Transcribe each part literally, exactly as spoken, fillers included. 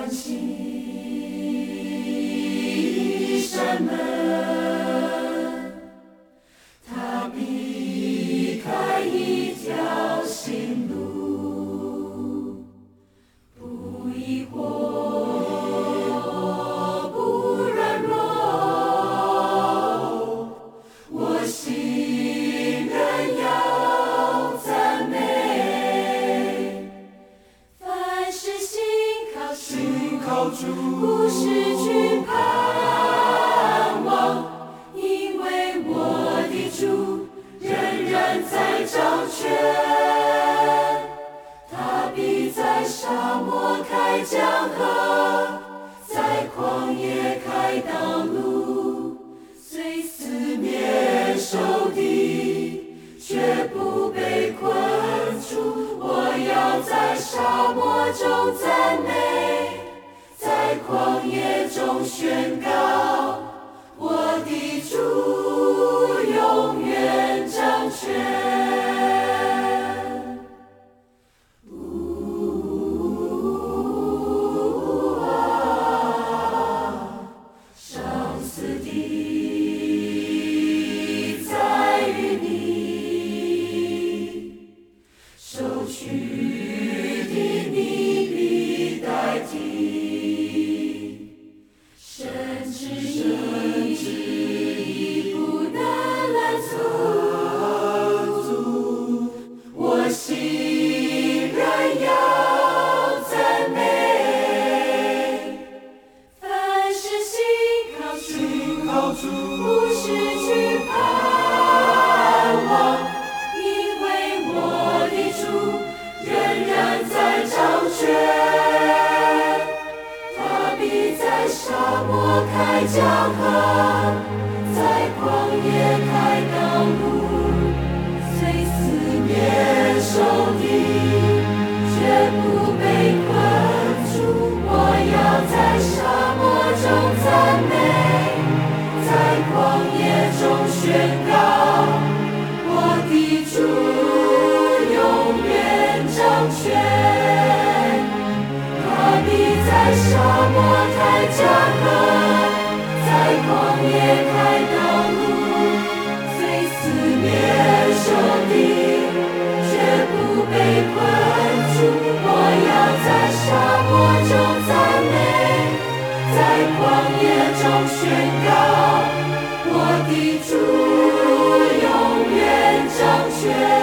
启山门，他避开一条新路，不疑惑，不软弱，我心仍要赞美。凡事信靠主， 信靠主， 不失去盼望，因为我的主仍然在掌权。他必在沙漠开江河，在旷野开道路，虽四面受敌，却不被困住。我要在沙漠中赞美，在旷野中宣告，我的主永远掌权。呜啊，生死的在于你，受屈的你必代替，甚至已不能拦阻，我心仍要赞美。凡事信靠主， 信靠主， 不失去盼望，因为我的主仍然在掌权。他必在沙漠开江河，在旷野开道路，虽四面受敌，却不被困住。我要在沙漠中赞美，在旷野中宣告，我的主永远掌权。他必在沙漠开江河，在旷野开道路，虽四面受敌，却不被困住。我要在沙漠中赞美，在旷野中宣告，我的主永远掌权。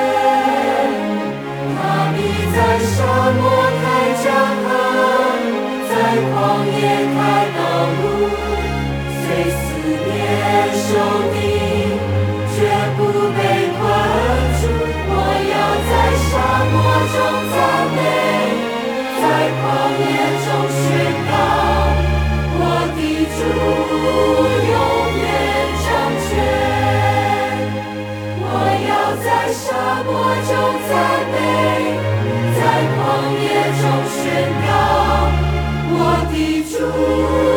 他必在沙漠开江河，在旷野开道路，虽四面受敌，却不被困住。我要在沙漠中赞美，在旷野中宣告，我的主永远掌权。我要在沙漠中赞美，在旷野中宣告，我的主